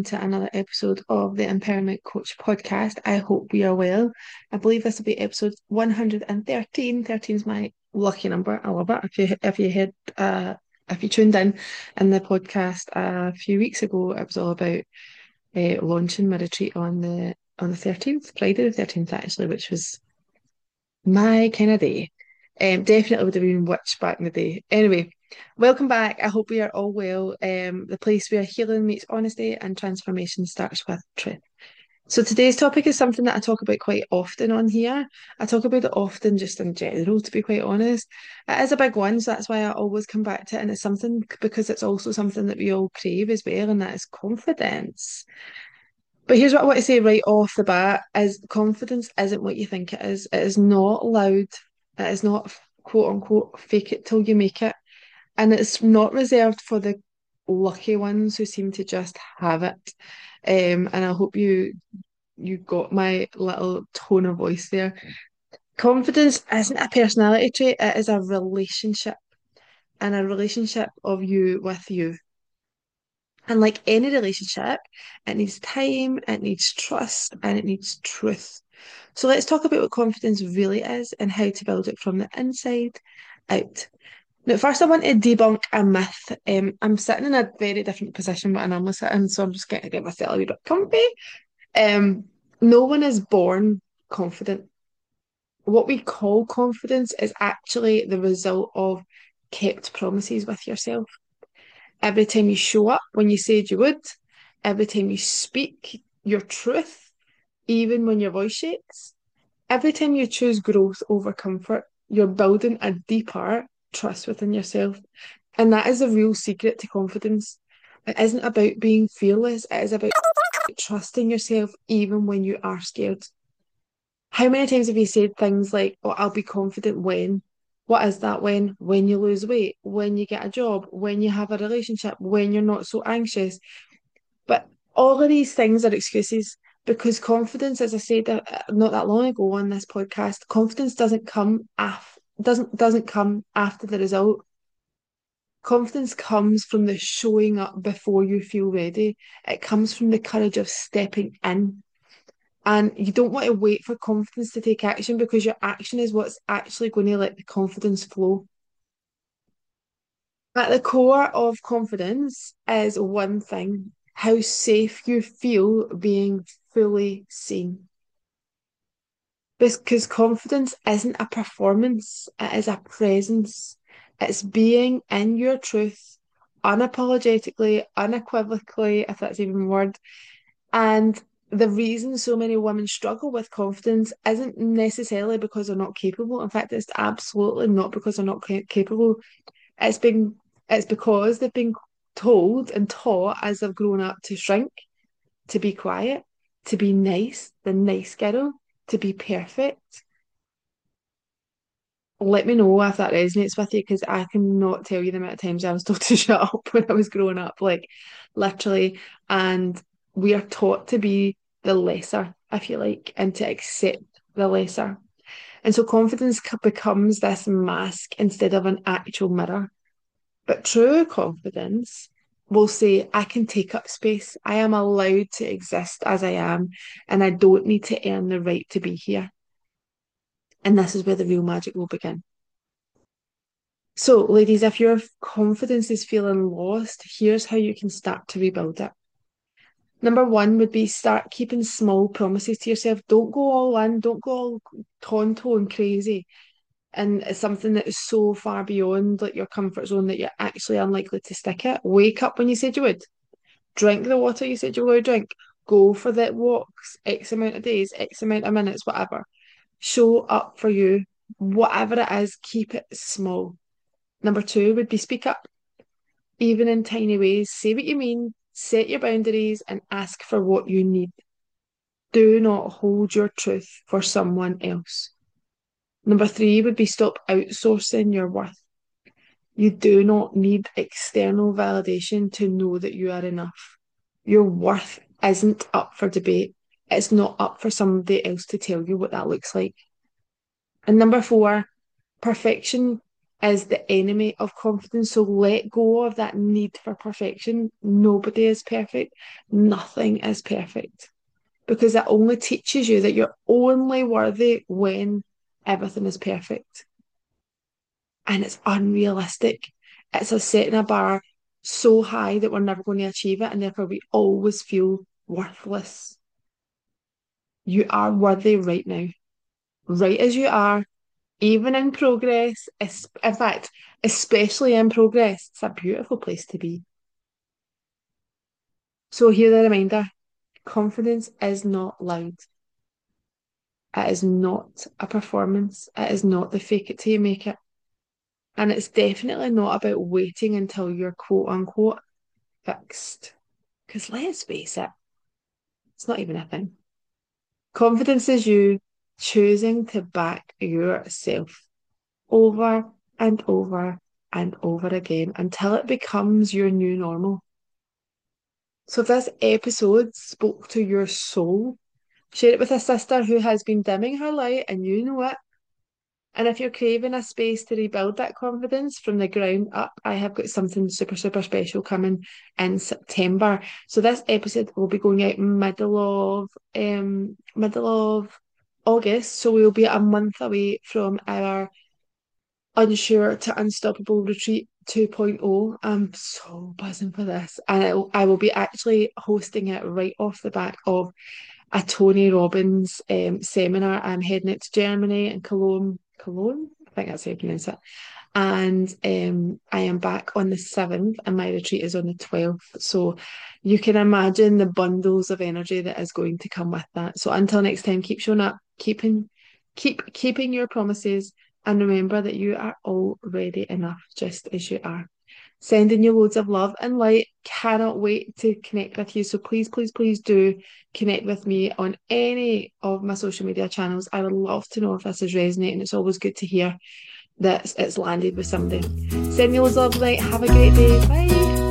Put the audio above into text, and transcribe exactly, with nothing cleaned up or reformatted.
welcome to another episode of the Empowerment Coach podcast. I hope we are well. I believe this will be episode one hundred thirteen. thirteen is my lucky number. I love it. If you if you had uh if you tuned in in the podcast a few weeks ago, it was all about uh, launching my retreat on the on the thirteenth, Friday the thirteenth actually, which was my kind of day. Um, definitely would have been witch back in the day. Anyway, welcome back. I hope we are all well. Um, the place where healing meets honesty and transformation starts with truth. So today's topic is something that I talk about quite often on here. I talk about it often just in general, to be quite honest. It is a big one, so that's why I always come back to it. And it's something because it's also something that we all crave as well, and that is confidence. But here's what I want to say right off the bat is confidence isn't what you think it is. It is not loud. It is not quote unquote fake it till you make it. And it's not reserved for the lucky ones who seem to just have it. Um, and I hope you you got my little tone of voice there. Confidence isn't a personality trait, it is a relationship and a relationship of you with you. And like any relationship, it needs time, it needs trust, and it needs truth. So let's talk about what confidence really is and how to build it from the inside out. Now, first, I want to debunk a myth. Um, I'm sitting in a very different position what I normally sit in, so I'm just going to get myself a wee bit comfy. Um, no one is born confident. What we call confidence is actually the result of kept promises with yourself. Every time you show up when you said you would, every time you speak your truth, even when your voice shakes, every time you choose growth over comfort, you're building a deeper trust within yourself. And that is a real secret to confidence. It isn't about being fearless, it is about trusting yourself even when you are scared. How many times have you said things like, oh, I'll be confident when? What is that when? When you lose weight, when you get a job, when you have a relationship, when you're not so anxious. But all of these things are excuses because confidence, as I said uh, not that long ago on this podcast, confidence doesn't come af doesn't doesn't come after the result. Confidence comes from the showing up before you feel ready. It comes from the courage of stepping in. And you don't want to wait for confidence to take action because your action is what's actually going to let the confidence flow. At the core of confidence is one thing, how safe you feel being fully seen. Because confidence isn't a performance, it is a presence. It's being in your truth unapologetically, unequivocally, if that's even a word. And the reason so many women struggle with confidence isn't necessarily because they're not capable. In fact, it's absolutely not because they're not ca- capable. It's been it's because they've been told and taught as they've grown up to shrink, to be quiet, to be nice, the nice girl, to be perfect. Let me know if that resonates with you because I cannot tell you the amount of times I was told to shut up when I was growing up, like literally. And we are taught to be the lesser, if you like, and to accept the lesser. And so confidence c- becomes this mask instead of an actual mirror. But true confidence will say, I can take up space. I am allowed to exist as I am, and I don't need to earn the right to be here. And this is where the real magic will begin. So, ladies, if your confidence is feeling lost, here's how you can start to rebuild it. Number one would be start keeping small promises to yourself. Don't go all in, don't go all tonto and crazy. And it's something that is so far beyond like your comfort zone that you're actually unlikely to stick it. Wake up when you said you would. Drink the water you said you were going to drink. Go for the walks, X amount of days, X amount of minutes, whatever. Show up for you. Whatever it is, keep it small. Number two would be speak up, even in tiny ways. Say what you mean, set your boundaries, and ask for what you need. Do not hold your truth for someone else. Number three would be stop outsourcing your worth. You do not need external validation to know that you are enough. Your worth isn't up for debate. It's not up for somebody else to tell you what that looks like. And number four, perfection is the enemy of confidence. So let go of that need for perfection. Nobody is perfect. Nothing is perfect. Because it only teaches you that you're only worthy when everything is perfect. And it's unrealistic. It's a setting a bar so high that we're never going to achieve it, and therefore we always feel worthless. You are worthy right now, right as you are, even in progress. In fact, especially in progress, it's a beautiful place to be. So, here's a reminder: confidence is not loud. It is not a performance. It is not the fake it till you make it. And it's definitely not about waiting until you're quote unquote fixed. Because let's face it, it's not even a thing. Confidence is you choosing to back yourself over and over and over again until it becomes your new normal. So if this episode spoke to your soul, share it with a sister who has been dimming her light and you know it. And if you're craving a space to rebuild that confidence from the ground up, I have got something super, super special coming in September. So this episode will be going out middle of um middle of August. So we'll be a month away from our Unsure to Unstoppable Retreat 2.0. I'm so buzzing for this. And it, I will be actually hosting it right off the back of a Tony Robbins um, seminar. I'm heading out to Germany and Cologne. Cologne? I think that's how you pronounce it. And um, I am back on the seventh, and my retreat is on the twelfth. So you can imagine the bundles of energy that is going to come with that. So until next time, keep showing up, keeping, keep keeping your promises, and remember that you are already enough just as you are. Sending you loads of love and light. Cannot wait to connect with you. So please, please, please do connect with me on any of my social media channels. I would love to know if this is resonating. It's always good to hear that it's landed with somebody. Send you loads of love and light. Have a great day. Bye.